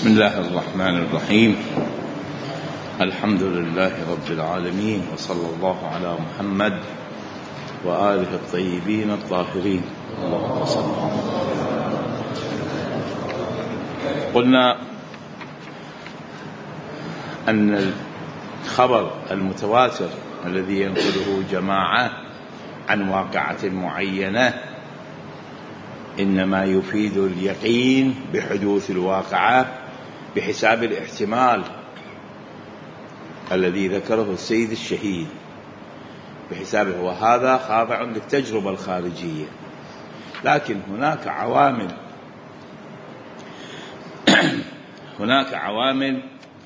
بسم الله الرحمن الرحيم. الحمد لله رب العالمين، وصلى الله على محمد وآله الطيبين الطاهرين. اللهم صل على محمد. قلنا أن الخبر المتواتر الذي ينقله جماعة عن واقعة معينة إنما يفيد اليقين بحدوث الواقعة بحساب الاحتمال الذي ذكره السيد الشهيد بحسابه، وهذا خاضع للتجربة الخارجية. لكن هناك عوامل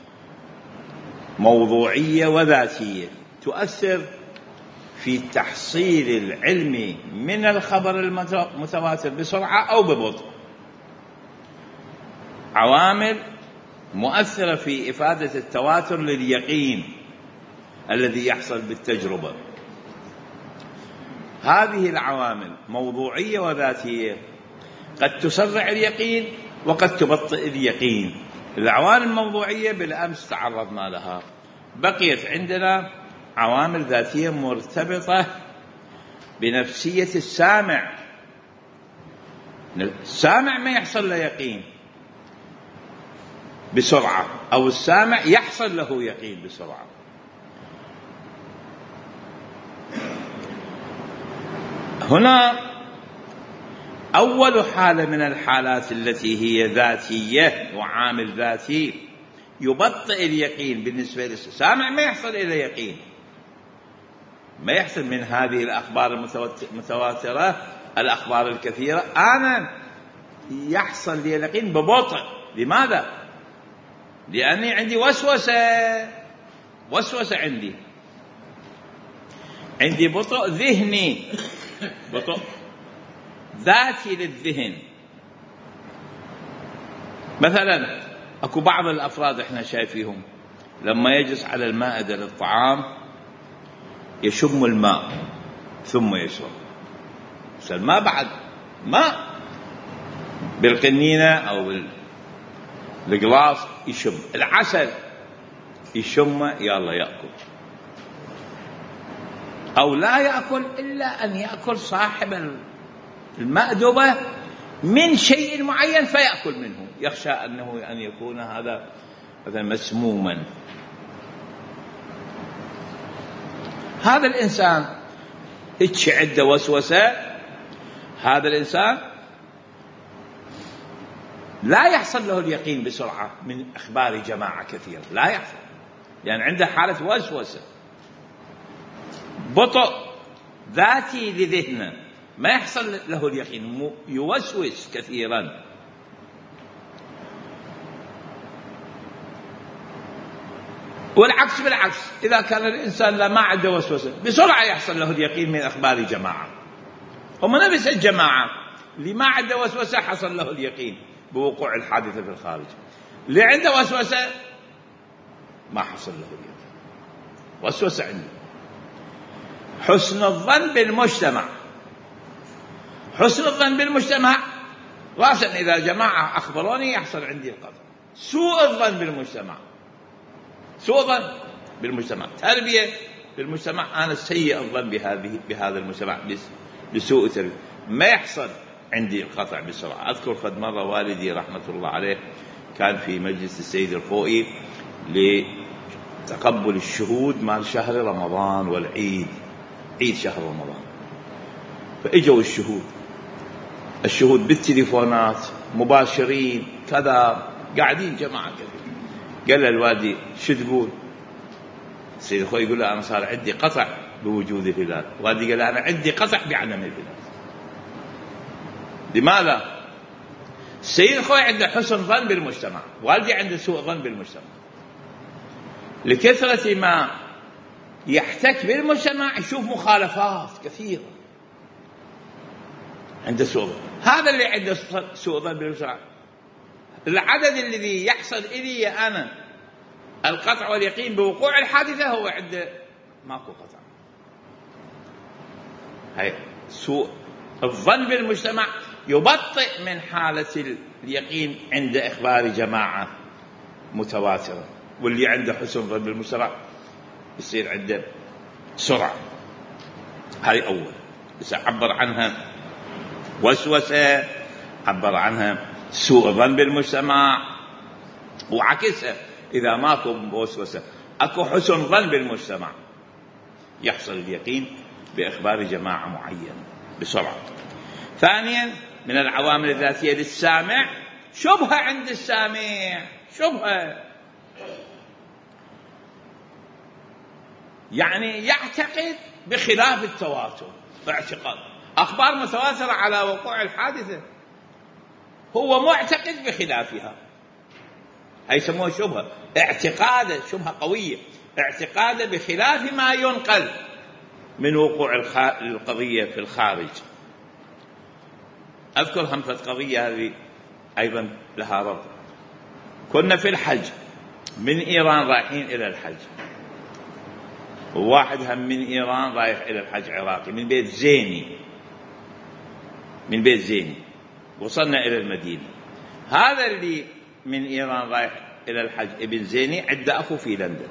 موضوعية وذاتية تؤثر في التحصيل العلمي من الخبر المتواتر بسرعة أو ببطء، عوامل مؤثرة في إفادة التواتر لليقين الذي يحصل بالتجربة. هذه العوامل موضوعية وذاتية، قد تسرع اليقين وقد تبطئ اليقين. العوامل الموضوعية بالأمس تعرضنا لها، بقيت عندنا عوامل ذاتية مرتبطة بنفسية السامع. السامع ما يحصل له يقين بسرعة، أو السامع يحصل له يقين بسرعة. هنا أول حالة من الحالات التي هي ذاتية وعامل ذاتي يبطئ اليقين بالنسبة للسامع، ما يحصل إلى يقين، ما يحصل من هذه الأخبار المتواترة، الأخبار الكثيرة، أنا يحصل لي اليقين ببطء. لماذا؟ لأني عندي وسوسة عندي بطء ذهني، بطء ذاتي للذهن. مثلا أكو بعض الأفراد إحنا شايفيهم لما يجلس على المائدة للطعام يشم الماء ثم يشرب. الماء بعد ماء بالقنينة أو بالقلاص يشم، العسل يشم، يلا يأكل، أو لا يأكل إلا أن يأكل صاحب المأدبة من شيء معين فيأكل منه، يخشى أن يكون هذا مثلا مسموما. هذا الإنسان هيك عنده وسوسة، هذا الإنسان لا يحصل له اليقين بسرعة من أخبار جماعة كثيرة، لا يحصل، يعني عنده حالة وسوسة، بطء ذاتي لذهنه، ما يحصل له اليقين، يوسوس كثيرا. والعكس بالعكس، إذا كان الإنسان لا ما عنده وسوسة بسرعة يحصل له اليقين من أخبار جماعة. هم نفس الجماعة اللي ما عنده وسوسة حصل له اليقين بوقوع الحادثة في الخارج، اللي عنده وسوسة ما حصل له اليقين. وسوسة عنده. حسن الظن بالمجتمع، حسن الظن بالمجتمع راسا إذا جماعة أخبروني يحصل عندي القطع. سوء الظن بالمجتمع، سوء ظن بالمجتمع، تربية بالمجتمع، أنا سيء الظن بهذا المجتمع بسوء تربية، ما يحصل عندي القطع بسرعة. أذكر قد مرة والدي رحمة الله عليه كان في مجلس السيد الخوئي لتقبل الشهود مال شهر رمضان والعيد، عيد شهر رمضان، فإجوا الشهود بالتليفونات مباشرين كذا، قاعدين جماعة كذا. قال الوالدي شو تقول؟ السيد الخوئي يقول له أنا صار عندي قطع بوجود الهلال. والدي قال أنا عندي قطع بعدم الهلال. لماذا؟ السيد الخوئي عنده حسن ظن بالمجتمع، والدي عنده سوء ظن بالمجتمع. لكثرة ما يحتك بالمجتمع يشوف مخالفات كثيرة، عنده سوء ظن. هذا اللي عنده سوء ظن بالمجتمع، العدد الذي يحصل إلي أنا القطع واليقين بوقوع الحادثة هو عنده ماكو قطع. هاي سوء الظن بالمجتمع يبطئ من حالة اليقين عند إخبار جماعة متواترة، واللي عنده حسن ظن بالمسرع يصير عنده سرعة. هاي أول. بس عبر عنها وسوسة، عبر عنها سوء ظن بالمجتمع، وعكسها إذا ماكو وسوسة أكو حسن ظن بالمجتمع يحصل اليقين بإخبار جماعة معينة بسرعة. ثانيا من العوامل الذاتية للسامع شبهة عند السامع، شبهة يعني يعتقد بخلاف التواتر، اعتقاد أخبار متواترة على وقوع الحادثة هو معتقد بخلافها، هي يسموها شبهة، اعتقاده شبهة قوية، اعتقاده بخلاف ما ينقل من وقوع القضية في الخارج. أذكر همسة قضية هذه أيضا لها ربط. كنا في الحج من إيران رايحين إلى الحج، وواحد هم من إيران رايح إلى الحج عراقي من بيت زيني، من بيت زيني وصلنا إلى المدينة. هذا اللي من إيران رايح إلى الحج ابن زيني عنده أخو في لندن،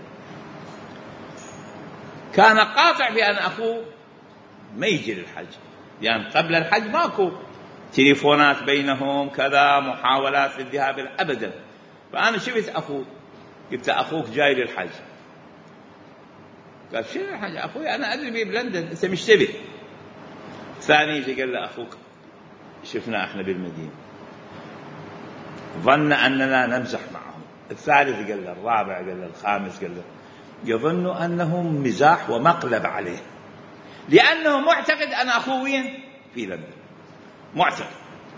كان قاطع بأن أخوه ما يجي للحج، يعني قبل الحج ماكو تليفونات بينهم كذا محاولات للذهاب أبدا. فأنا شفت أخوه، قلت أخوك جاي للحج، قال شنو الحج؟ أخوي أنا أدري بيه بلندن، أنت مش تبي. ثاني يجي قال له أخوك شفنا إحنا بالمدينة، ظن أننا نمزح معهم. الثالث قال له، الرابع قال له، الخامس قال له، يظن أنهم مزاح ومقلب عليه، لأنه معتقد أن أخوه وين؟ في لندن، معتقد.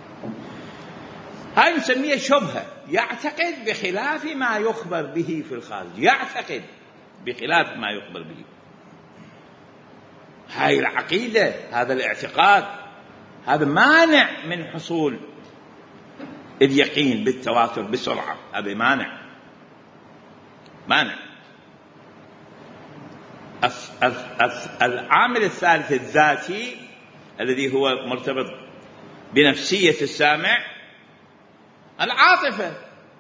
هاي نسميها شبهة، يعتقد بخلاف ما يخبر به في الخارج، يعتقد بخلاف ما يخبر به. هاي العقيدة، هذا الاعتقاد، هذا مانع من حصول اليقين بالتواتر بسرعة، هذا مانع. العامل الثالث الذاتي الذي هو مرتبط بنفسية السامع، العاطفة.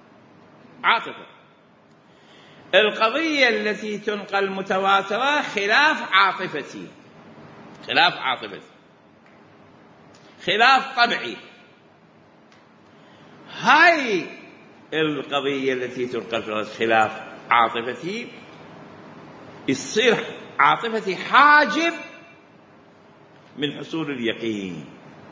القضية التي تنقل متواترة خلاف عاطفتي، خلاف طبعي. هاي القضية التي تنقل خلاف عاطفتي يصير عاطفتي حاجب من حصول اليقين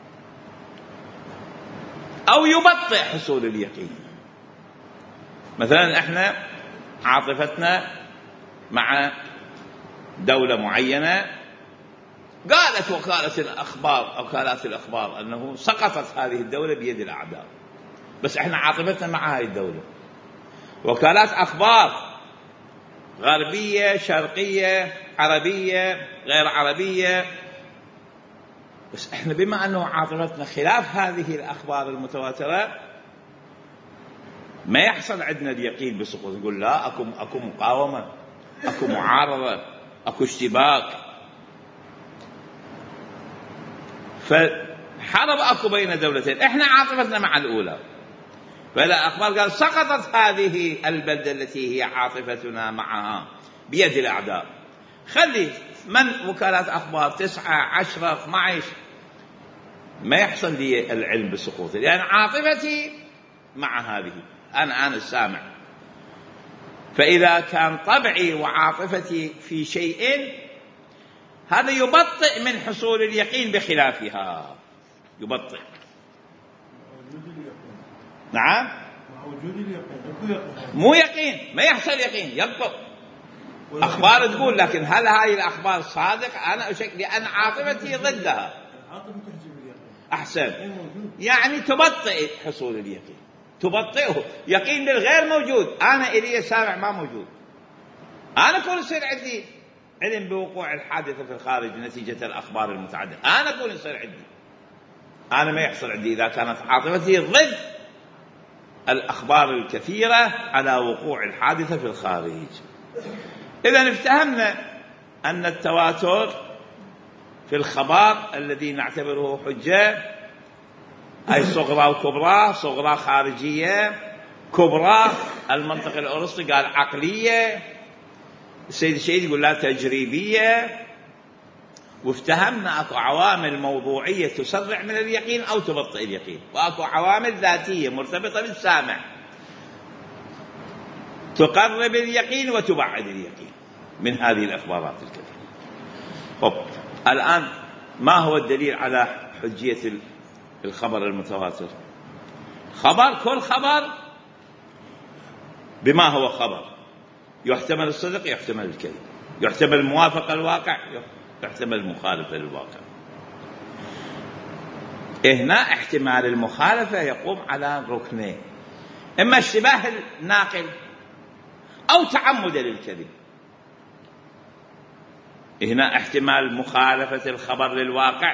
أو يبطئ حصول اليقين. مثلا احنا عاطفتنا مع دولة معينة، قالت وكالات الأخبار أنه سقطت هذه الدولة بيد الأعداء، بس احنا عاطفتنا مع هذه الدولة. وكالات أخبار غربية، شرقية، عربية، غير عربية، بس احنا بما أنه عاطفتنا خلاف هذه الأخبار المتواترة ما يحصل عندنا اليقين بسقوط. نقول لا، أكو مقاومة، أكو معارضة، أكو اشتباك، فحرب أكو بين دولتين، احنا عاطفتنا مع الأولى. فلا أخبار قال سقطت هذه البلدة التي هي عاطفتنا معها بيد الأعداء. خلي من وكالات أخبار 9 10 12 ما يحصل لي العلم بسقوطه، لأن يعني عاطفتي مع هذه، أنا السامع. فإذا كان طبعي وعاطفتي في شيء، هذا يبطئ من حصول اليقين بخلافها، يبطئ. نعم، مو يقين، ما يحصل يقين، يبطئ. أخبار تقول، لكن هل هاي الأخبار صادق؟ أنا أشك لأن عاطفتي ضدها. أحسن، يعني تبطئ حصول اليقين، تبطئه. يقين للغير موجود، أنا إلي سامع ما موجود. أنا كون يصير عندي علم بوقوع الحادثة في الخارج نتيجة الأخبار المتعددة، أنا كون يصير عندي، أنا ما يحصل عندي إذا كانت عاطفتي ضد الأخبار الكثيرة على وقوع الحادثة في الخارج. إذن افتهمنا أن التواتر في الخبر الذي نعتبره حجة، أي صغرى وكبرى، صغرى خارجية كبرى، المنطق الأرسطي قال عقلية، السيد الشهيد يقول لا تجريبية، وافتهمنا أكو عوامل موضوعية تسرع من اليقين أو تبطئ اليقين، وأكو عوامل ذاتية مرتبطة بالسامع تقرب اليقين وتبعد اليقين من هذه الأخبارات الكثيرة. الآن ما هو الدليل على حجية الخبر المتواتر؟ كل خبر بما هو خبر، يحتمل الصدق، يحتمل الكذب، يحتمل الموافقة للواقع، يحتمل المخالفة للواقع. هنا احتمال المخالفة يقوم على ركنين: إما اشتباه الناقل أو تعمد للكذب. هنا احتمال مخالفة الخبر للواقع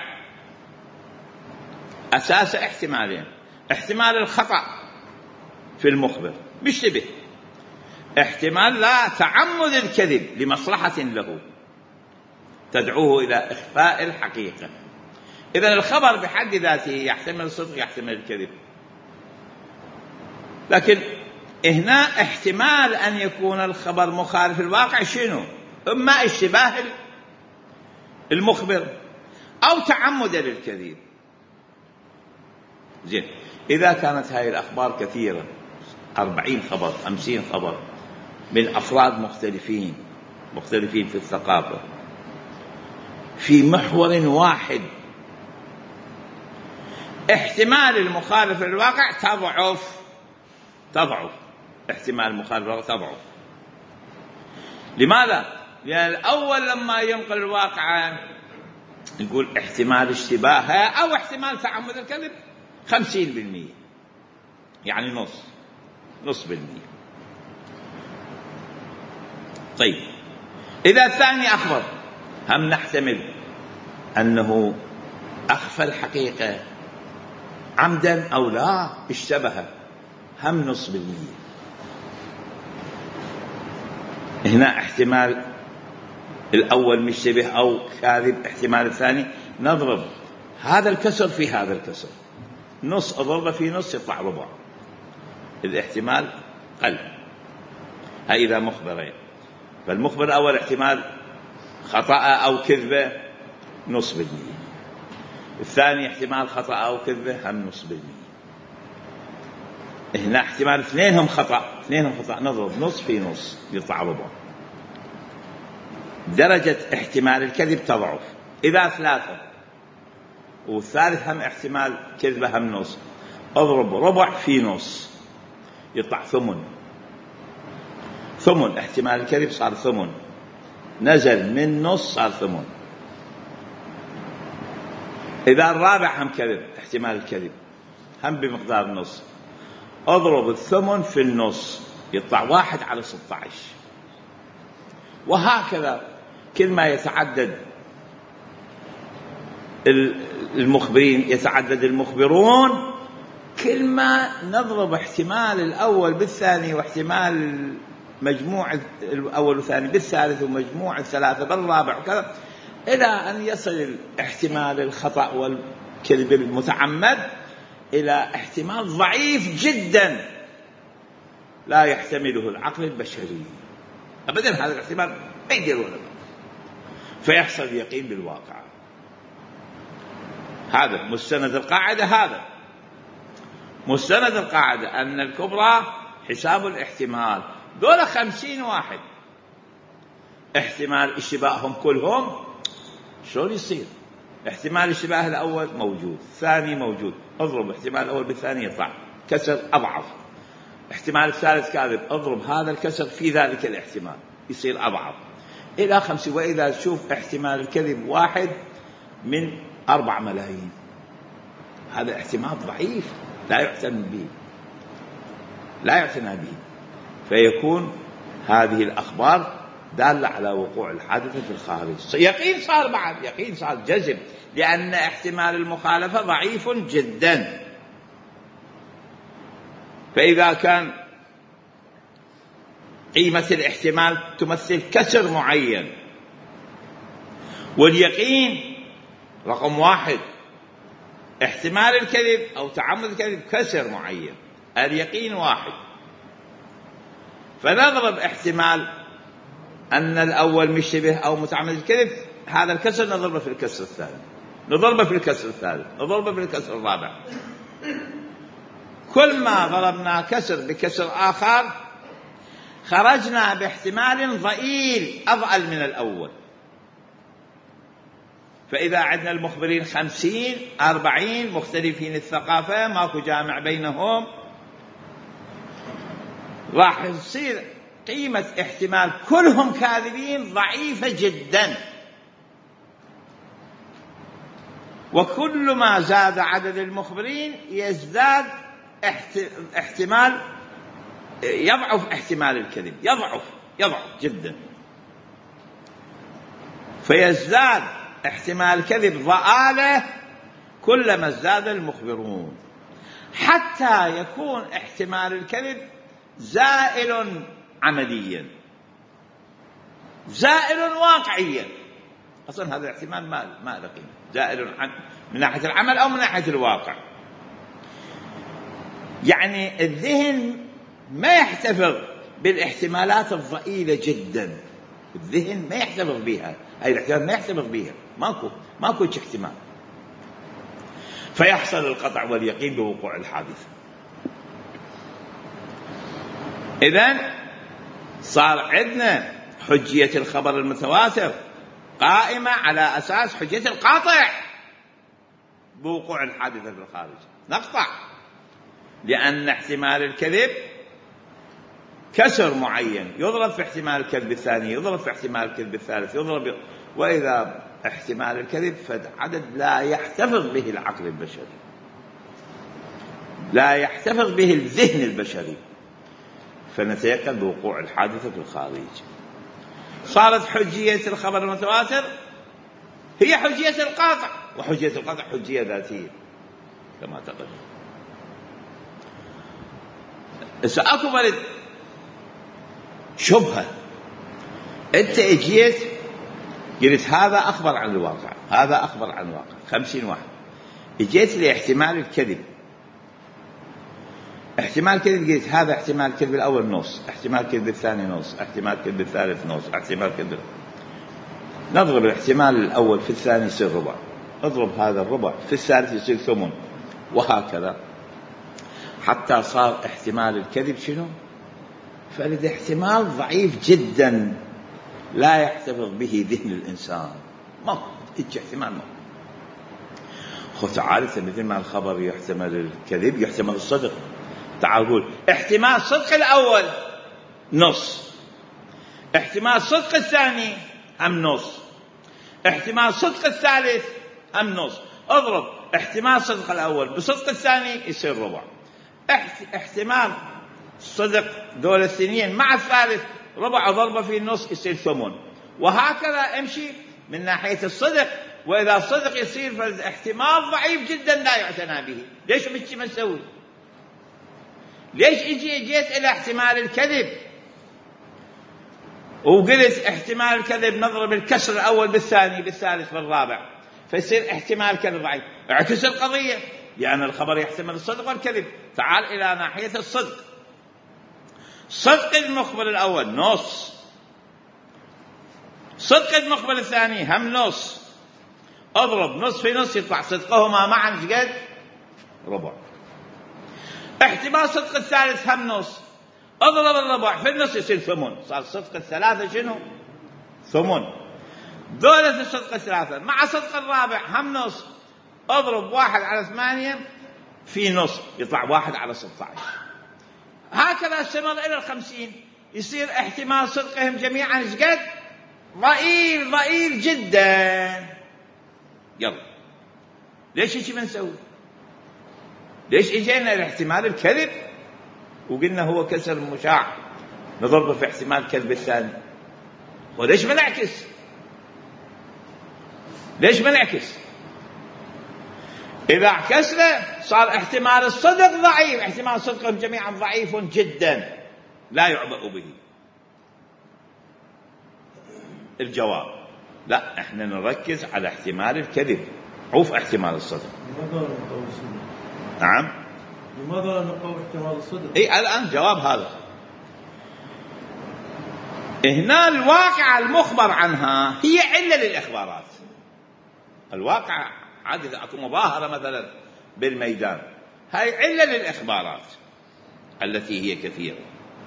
أساس احتمالين: احتمال الخطأ في المخبر بيشتبه، احتمال لا تعمد الكذب لمصلحة له تدعوه إلى إخفاء الحقيقة. إذن الخبر بحد ذاته يحتمل الصدق، يحتمل الكذب، لكن هنا احتمال أن يكون الخبر مخالف الواقع شنو؟ إما اشتباه المخبر أو تعمد للكذب. زين، إذا كانت هاي الأخبار كثيرة، 40 خبر 50 خبر من أفراد مختلفين في الثقافة في محور واحد، احتمال المخالفة للواقع تضعف. احتمال المخالفة للواقع تضعف. لماذا؟ لأن الأول لما ينقل الواقع نقول احتمال اشتباهها أو احتمال تعمد الكذب 50%، يعني نص بالمية. طيب، إذا الثاني أخبر، هم نحتمل أنه أخفى الحقيقة عمدا أو لا، اشتبه، هم 0.5%. هنا احتمال الأول مشتبه أو كاذب، احتمال الثاني نضرب هذا الكسر في هذا الكسر، نص أضرب في نص يطلع ربع، الاحتمال قل. هاي إذا مخبرين، فالمخبر الأول احتمال خطأ أو كذبة 0.5%، الثاني احتمال خطأ أو كذبة هم 0.5%. هنا احتمال اثنينهم خطأ نضرب نص في نص يطلع ربع، درجة احتمال الكذب تضعف. إذا 3 والثالث هم احتمال كذبة هم نص، اضرب ربع في نص يطلع ثمن، احتمال الكذب صار ثمن، نزل من نص صار ثمن. إذا الرابع هم كذب، احتمال الكذب هم بمقدار نص، اضرب الثمن في النص يطلع 1/16. وهكذا كل ما يتعدد المخبرين يتعدد المخبرون، كل ما نضرب احتمال الأول بالثاني، واحتمال مجموع الأول والثاني بالثالث، ومجموع الثلاثة بالرابع، وكذا إلى أن يصل احتمال الخطأ والكذب المتعمد إلى احتمال ضعيف جدا لا يحتمله العقل البشري أبدا. هذا الاحتمال ما يدير ولا فيحصل يقين بالواقع. هذا مستند القاعدة أن الكبرى حساب الاحتمال. دول 50 واحد، احتمال اشتباههم كلهم شلون يصير؟ احتمال الاشتباه الأول موجود، الثاني موجود، اضرب احتمال الأول بالثاني يطلع كسر أضعف، احتمال الثالث كاذب، اضرب هذا الكسر في ذلك الاحتمال يصير أضعف إلى 50. وإذا تشوف احتمال الكذب 1 من 4 ملايين، هذا احتمال ضعيف لا يعتنى به، فيكون هذه الأخبار دالة على وقوع الحادثة في الخارج. يقين صار جزم، لأن احتمال المخالفة ضعيف جدا. فإذا كان قيمة الاحتمال تمثل كسر معين، واليقين رقم 1 احتمال الكذب أو تعمد الكذب كسر معين، اليقين 1، فنضرب احتمال أن الأول مشتبه أو متعمد الكذب، هذا الكسر نضربه في الكسر الثاني، نضربه في الكسر الثالث، نضربه في الكسر الرابع. كل ما ضربنا كسر بكسر آخر خرجنا باحتمال ضئيل أضئل من الأول. فإذا عندنا المخبرين 50-40 مختلفين الثقافة، ماكو جامع بينهم، راح يصير قيمة احتمال كلهم كاذبين ضعيفة جدا. وكل ما زاد عدد المخبرين يزداد احتمال، يضعف احتمال الكذب، يضعف جدا، فيزداد احتمال الكذب ضآلة كلما ازداد المخبرون، حتى يكون احتمال الكذب زائل عمليا، زائل واقعيا. أصلا هذا الاحتمال ما له قيمة، زائل من ناحية العمل أو من ناحية الواقع. يعني الذهن ما يحتفظ بالاحتمالات الضئيلة جدا، الذهن ما يحتفظ بها، هاي الاحتمال ما يحتفظ بها، ماكو احتمال، فيحصل القطع واليقين بوقوع الحادثة. إذن صار عندنا حجية الخبر المتواتر قائمة على أساس حجية القاطع بوقوع الحادثة في الخارج. نقطع، لأن احتمال الكذب كسر معين يضرب في احتمال الكذب الثاني، يضرب في احتمال الكذب الثالث، يضرب، وإذا احتمال الكذب فعدد لا يحتفظ به العقل البشري، لا يحتفظ به الذهن البشري، فنتيقن بوقوع الحادثة في الخارج. صارت حجية الخبر المتواتر هي حجية القاطع، وحجية القاطع حجية ذاتية كما تقدم. سأكبر شبهة، أنت اجيت قلت هذا أخبر عن الواقع، هذا أخبر عن الواقع، 50 واحد، اجيت لاحتمال الكذب، احتمال الكذب قلت هذا احتمال الكذب الأول نص، احتمال الكذب الثاني نص، احتمال الكذب الثالث نص، احتمال الكذب، نضرب الاحتمال الأول في الثاني يصير ربع، اضرب هذا الربع في الثالث يصير ثمن، وهكذا حتى صار احتمال الكذب شنو؟ فلد احتمال ضعيف جدا لا يحتفظ به ذهن الإنسان، ما احتمال ما. خذ تعال مثل ما الخبر يحتمل الكذب يحتمل الصدق، تعال قول احتمال الصدق الأول نص، احتمال الصدق الثاني هم نص، احتمال الصدق الثالث هم نص، اضرب احتمال الصدق الأول بصدق الثاني يصير ربع، احتمال الصدق دول الثنين مع الثالث ربع ضربة في النص يصير ثمن، وهكذا امشي من ناحية الصدق. وإذا الصدق يصير فالاحتمال ضعيف جدا لا يعتنى به. ليش ما نسوي؟ ليش جيت إلى احتمال الكذب وقلت احتمال الكذب نضرب الكسر الأول بالثاني بالثالث بالرابع فيصير احتمال الكذب ضعيف؟ اعكس القضية، لأن الخبر يحتمل الصدق والكذب. تعال إلى ناحية الصدق، صدق المخبر الأول نص، صدق المخبر الثاني هم نص، اضرب نص في نص يطلع صدقهما معا قد ربع. احتمال صدق الثالث هم نص، اضرب الربع في النص يصير ثمن، صار صدق الثلاثة شنو؟ ثمن. دولة الصدق الثلاثة مع صدق الرابع هم نص، اضرب 1 على 8 في نص يطلع 1 على 16. هكذا استمر إلى 50 يصير احتمال صدقهم جميعا قد ضئيل جدا. يلا ليش هيك بنسوي؟ ليش اجينا الاحتمال الكذب وقلنا هو كسر مشاع نضربه في احتمال الكذب الثاني؟ وليش ما نعكس؟ ليش ما نعكس؟ إذا عكسنا صار احتمال الصدق ضعيف، احتمال صدقهم جميعا ضعيف جدا لا يعبأ به. الجواب لا، احنا نركز على احتمال الكذب عوف احتمال الصدق. لماذا لا نقوي الصدق؟ نعم، لماذا لا نقوي احتمال الصدق؟ اي الآن جواب هذا. هنا الواقعة المخبر عنها هي علة للإخبارات. الواقعة عادة إذا أكو مظاهرة مثلا بالميدان هاي علة للإخبارات التي هي كثيرة.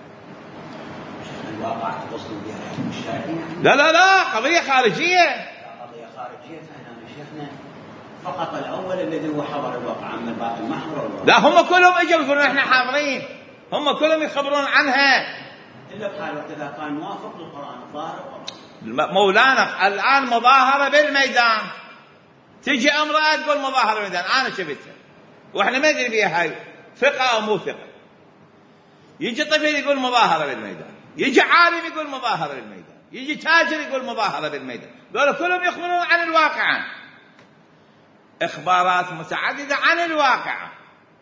الواقعة توصل بها المشاهدين؟ لا قضية خارجية. قضية خارجية. فهنا شيخنا فقط الأول الذي هو حضر الواقعة، أما الباقي ما حضر. لا هم كلهم اجوا يقولون احنا حاضرين، هم كلهم يخبرون عنها. إلا بحال إذا كان موافق للقرآن الظاهر. مولانا الآن مظاهرة بالميدان، تجي امرأة تقول مظاهرة بالميدان أنا شفتها وإحنا ما ندري فيها هاي ثقة أو مو ثقة. يجي طفل يقول مظاهرة بالميدان، يجي عالم يقول مظاهرة بالميدان، يجي تاجر يقول مظاهرة بالميدان. دول كلهم يخبرون عن الواقع، إخبارات متعددة عن الواقع.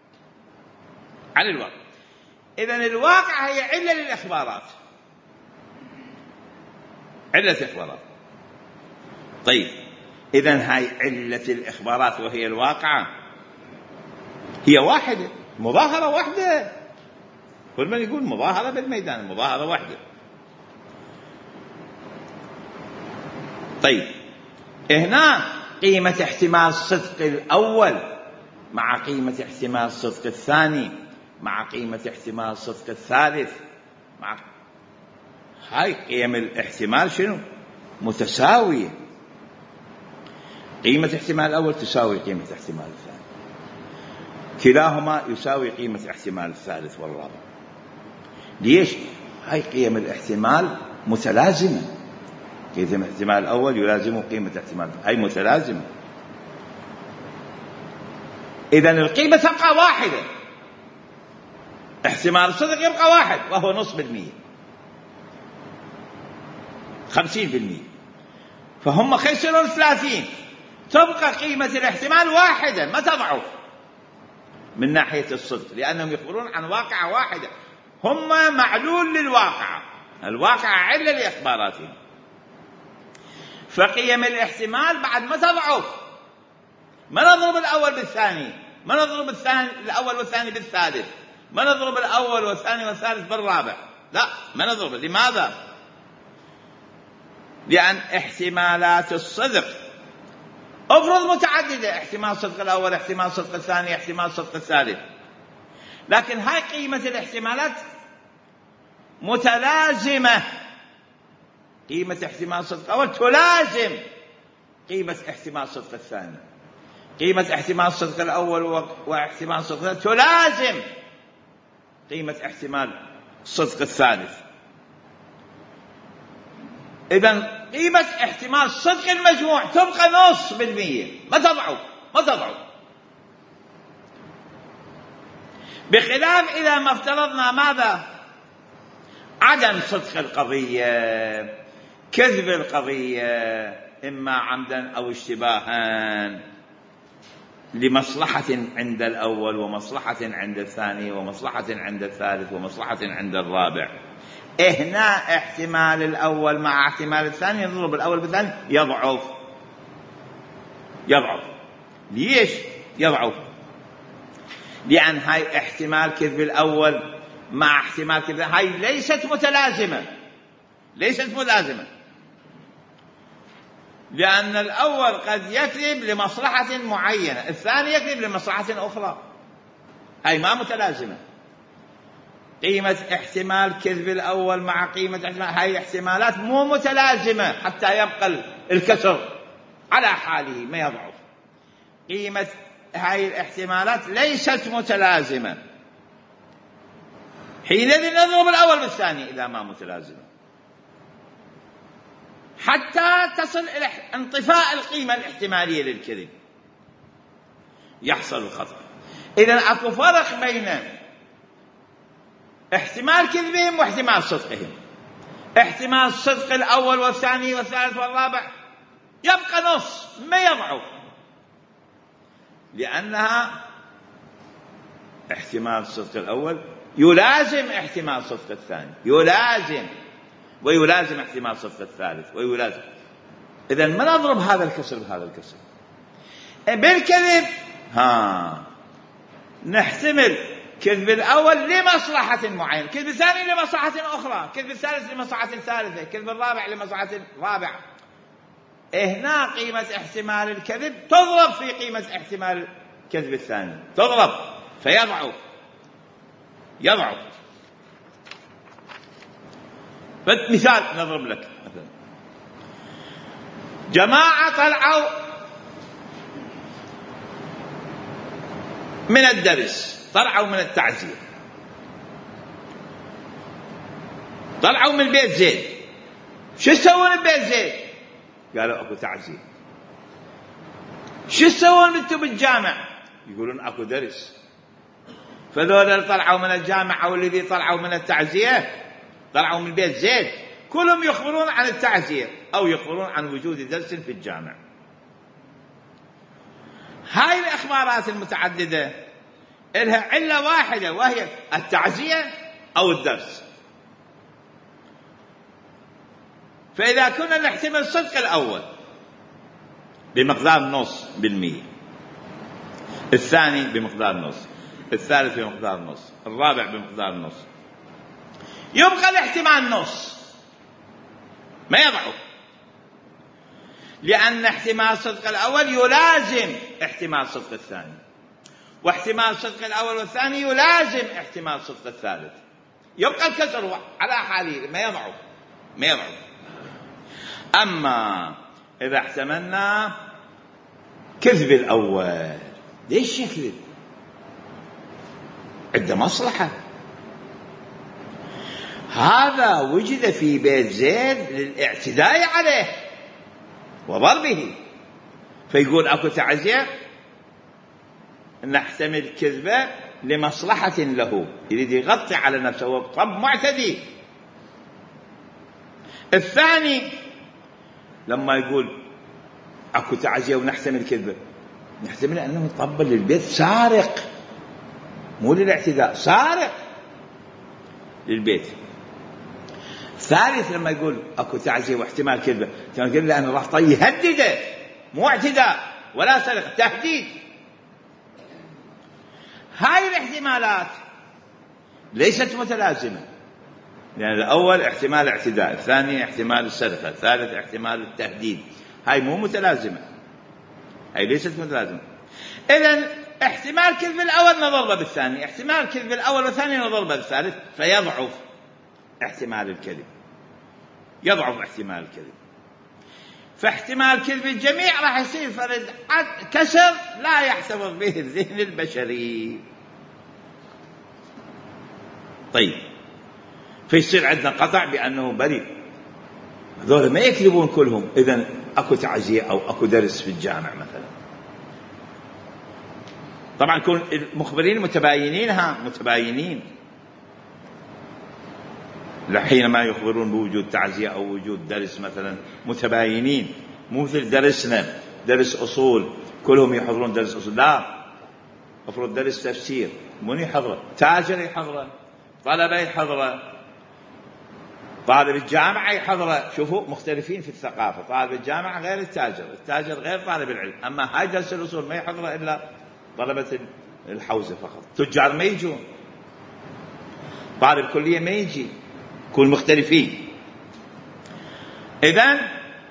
إذن الواقع هي علة للإخبارات، علة الإخبارات. طيب إذن هاي علة الإخبارات وهي الواقعة هي واحدة، مظاهرة واحدة. كل من يقول مظاهرة بالميدان مظاهرة واحدة. طيب هنا قيمة احتمال الصدق الأول مع قيمة احتمال الصدق الثاني مع قيمة احتمال الصدق الثالث مع هاي قيم الاحتمال شنو؟ متساوية. قيمة احتمال الأول تساوي قيمة احتمال الثاني، كلاهما يساوي قيمة احتمال الثالث والرابع. ليش؟ هاي قيم الاحتمال متلازمة. قيمة احتمال الأول يلازم قيمة احتمال، هاي متلازمة. إذن القيمة تبقى واحدة، احتمال الصدق يبقى واحد وهو نص بالمية 50%، فهم خسروا 30. تبقى قيمة الاحتمال واحدة ما تضعف من ناحية الصدق، لأنهم يخبرون عن واقعة واحدة، هم معلول للواقعة، الواقعة علة لإخباراتهم. فقيم الاحتمال بعد ما تضعف. ما نضرب الأول بالثاني، ما نضرب الأول والثاني بالثالث، ما نضرب الأول والثاني والثالث بالرابع، لا ما نضرب. لماذا؟ لأن احتمالات الصدق افرض متعددة، احتمال صدق الأول، احتمال صدق الثاني، احتمال صدق الثالث، لكن هاي قيمة الاحتمالات متلازمة. قيمة احتمال صدق الأول تلازم قيمة احتمال صدق الثاني، قيمة احتمال صدق الأول واحتمال صدق الثاني تلازم قيمة احتمال صدق الثالث. إذن قيمة احتمال صدق المجموع تبقى نص بالمية، ما تضعف. بخلاف إذا ما افترضنا ماذا؟ عدم صدق القضية، كذب القضية، إما عمدا أو اشتباها، لمصلحة عند الأول ومصلحة عند الثاني ومصلحة عند الثالث ومصلحة عند الرابع. هنا احتمال الأول مع احتمال الثاني يضرب الأول بالثاني يضعف. ليش يضعف؟ لأن هاي احتمال كذب الأول مع احتمال كذب هاي ليست ملازمة، لأن الأول قد يكذب لمصلحة معينة، الثاني يكذب لمصلحة أخرى، هاي ما متلازمة. قيمة احتمال كذب الأول مع قيمة احتمال هاي احتمالات مو متلازمة حتى يبقى الكسر على حاله ما يضعف. قيمة هاي الاحتمالات ليست متلازمة، حينئذ نضرب الأول بالثاني إذا ما متلازمة حتى تصل إلى انطفاء القيمة الاحتمالية للكذب، يحصل الخطأ. إذن أكو فرق بين احتمال كذبهم واحتمال صدقهم. احتمال الصدق الأول والثاني والثالث والرابع يبقى نص ما يضعف، لأنها احتمال الصدق الأول يلازم احتمال صدق الثاني، ويلازم احتمال صدق الثالث ويلازم. إذن ما نضرب هذا الكسر بهذا الكسر. بالكذب نحتمل كذب الأول لمصلحة معينة، كذب الثاني لمصلحة أخرى، كذب الثالث لمصلحة ثالثة، كذب الرابع لمصلحة رابعة. هنا قيمة احتمال الكذب تضرب في قيمة احتمال الكذب الثاني، تضرب فيضعف. مثال نضرب لك، مثلا جماعة طلعوا من الدرس، طلعوا من التعزية، طلعوا من بيت زيد. شو يسوون ببيت زيد؟ قالوا اكو تعزية. شو يسوون انتم بالجامع؟ يقولون اكو درس. فذول اللي طلعوا من الجامع او الذي طلعوا من التعزية، طلعوا من بيت زيد، كلهم يخبرون عن التعزية أو يخبرون عن وجود درس في الجامع. هاي الإخبارات المتعددة لها علة واحدة، وهي التعزية أو الدرس. فإذا كنا نحتمل صدق الأول بمقدار نص بالمية، الثاني بمقدار نص، الثالث بمقدار نص، الرابع بمقدار نص، يبقى الاحتمال نص ما يضعف، لأن احتمال صدق الأول يلازم احتمال صدق الثاني، واحتمال صدق الأول والثاني يلازم احتمال صدق الثالث. يبقى الكسر على حاله ما يضعف. أما إذا احتملنا كذب الأول، ليش يكذب؟ عنده مصلحة. هذا وجد في بيت زيد للاعتداء عليه وضربه، فيقول اكو تعزية، نحتمل كذبة لمصلحة له، يريد يغطي على نفسه، وطب معتدي. الثاني لما يقول اكو تعزية ونحتمل كذبة، نحتمل انه يطبل للبيت سارق، مو للاعتداء، سارق للبيت. الثالث لما يقول اكو تعزية واحتمال كذبة، يقول لأنه راح يهدده، مو اعتداء ولا سرقة، تهديد. هاي الاحتمالات ليست متلازمة، يعني الأول احتمال اعتداء، الثاني احتمال السرقة، الثالث احتمال التهديد. هاي مو متلازمة، هاي ليست متلازمة. إذن احتمال كذب الأول نضربه بالثاني، احتمال كذب الأول والثاني نضربه بالثالث، فيضعف احتمال الكذب، يضعف احتمال الكذب. فاحتمال كذب الجميع راح يصير فرد كسر لا يحتفظ به الذهن البشري. طيب، فيصير عندنا قطع بأنه بريء، هذول ما يكذبون كلهم. إذن أكو تعزية أو أكو درس في الجامع مثلا، طبعا كون المخبرين متباينين حينما يخبرون بوجود تعزية أو وجود درس مثلا، متباينين، مو مثل درسنا درس أصول كلهم يحضرون درس أصول، لا، أفرض درس تفسير من يحضره؟ تاجر يحضره، طلبة يحضره، طالب الجامعة يحضره. شوفوا مختلفين في الثقافة، طالب الجامعة غير التاجر غير طالب العلم. أما هاي درس الأصول ما يحضره إلا طلبة الحوزة فقط، تجار ما يجون، طالب كلية ما يجي، كل مختلفين. إذن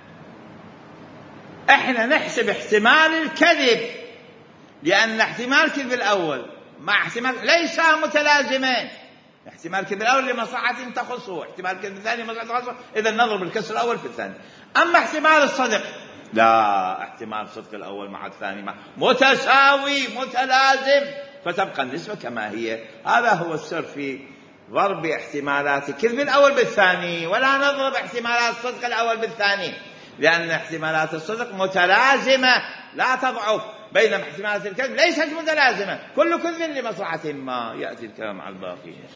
احنا نحسب احتمال الكذب، لأن احتمال كذب الأول مع احتمال ليس متلازمين. احتمال كذب الأول لمصلحة تخصه، احتمال كذب الثاني لمصلحة تخصه، إذن نضرب الكسر الأول في الثاني. أما احتمال الصدق لا، احتمال صدق الأول مع الثاني متساوي متلازم، فتبقى النسبة كما هي. هذا هو السر في ضرب احتمالات كذب الأول بالثاني، ولا نضرب احتمالات صدق الأول بالثاني، لأن احتمالات الصدق متلازمة لا تضعف، بينما احتمالات الكذب ليست متلازمة، كل كذب لمصلحة ما. يأتي الكلام على الباقي.